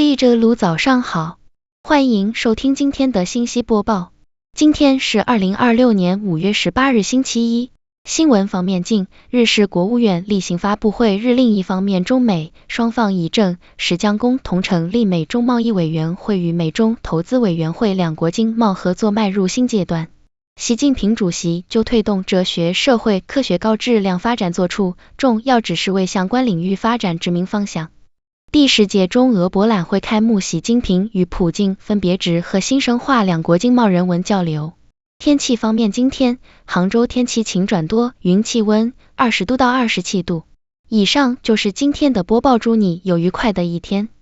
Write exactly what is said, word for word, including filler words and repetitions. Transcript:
一哲卢早上好，欢迎收听今天的信息播报。今天是二零二六年五月十八日星期一。新闻方面，近日是国务院例行发布会日，另一方面，中美双方已正式将共同成立美中贸易委员会与美中投资委员会，两国经贸合作迈入新阶段。习近平主席就推动哲学、社会科学高质量发展作出重要指示，为相关领域发展指明方向。第十届中俄博览会开幕，习近平与普京分别致贺新深化两国经贸人文交流。天气方面，今天杭州天气晴转多云，气温二十度到二十七度。以上就是今天的播报，祝你有愉快的一天。